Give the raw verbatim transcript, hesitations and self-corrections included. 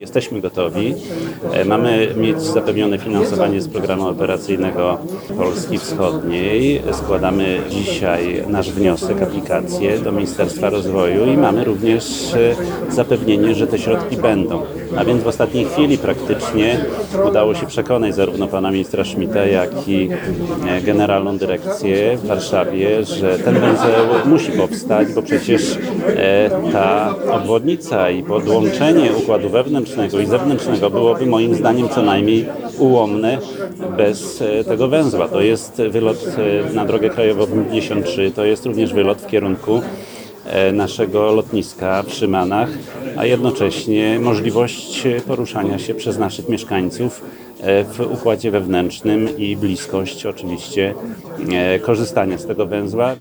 Jesteśmy gotowi. Mamy mieć zapewnione finansowanie z programu operacyjnego Polski Wschodniej. Składamy dzisiaj nasz wniosek, aplikację do Ministerstwa Rozwoju i mamy również zapewnienie, że te środki będą. A więc w ostatniej chwili praktycznie udało się przekonać zarówno pana ministra Schmidta, jak i generalną dyrekcję w Warszawie, że ten węzeł musi powstać, bo przecież ta obwodnica i podłączenie układu wewnętrznego i zewnętrznego byłoby moim zdaniem co najmniej ułomne bez tego węzła. To jest wylot na drogę krajową pięćdziesiąt trzy, to jest również wylot w kierunku naszego lotniska w Szymanach, a jednocześnie możliwość poruszania się przez naszych mieszkańców w układzie wewnętrznym i bliskość oczywiście korzystania z tego węzła.